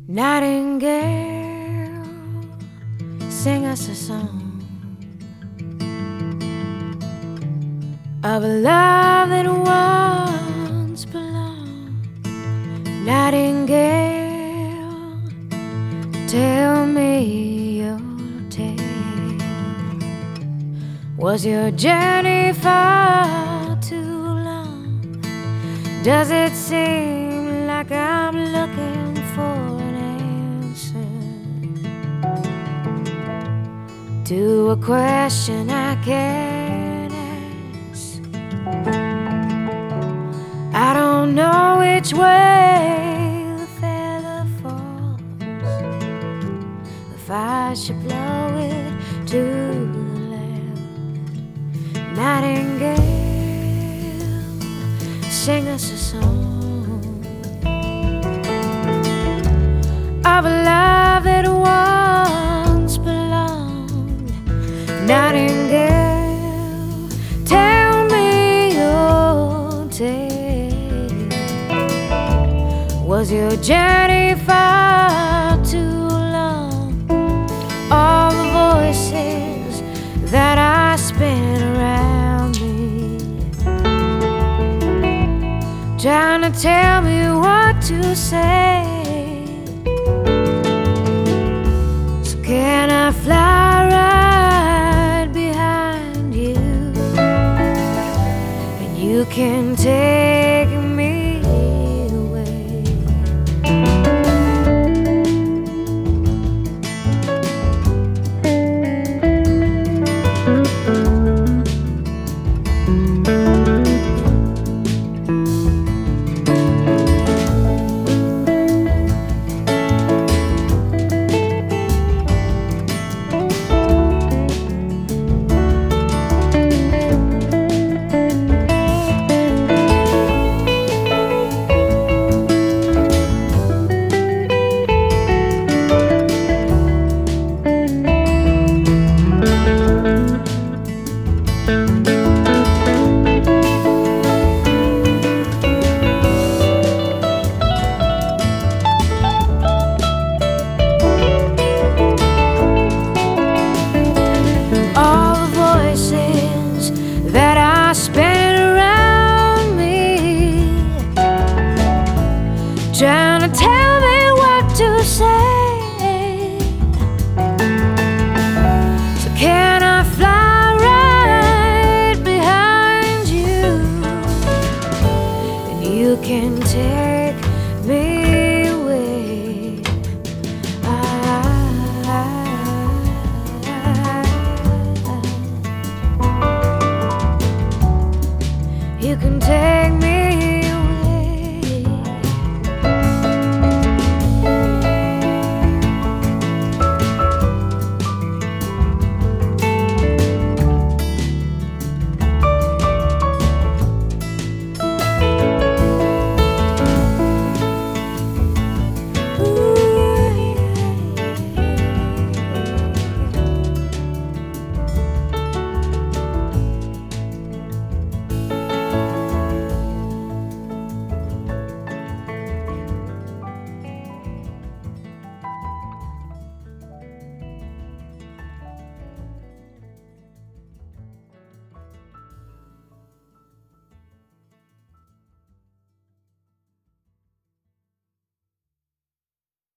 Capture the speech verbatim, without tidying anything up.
Nightingale, sing us a song of a love that once belonged. Nightingale, tell me your tale. Was your journey far too long? Does it seem like I'm looking for an answer to a question I can't ask? I don't know which way the feather falls, if I should blow it to the left. Nightingale, sing us a song of a love that once belonged. Nightingale, tell me your tale. Was your journey far too long? All the voices that I spin around me, trying to tell me what to say. So can I fly right behind you, and you can take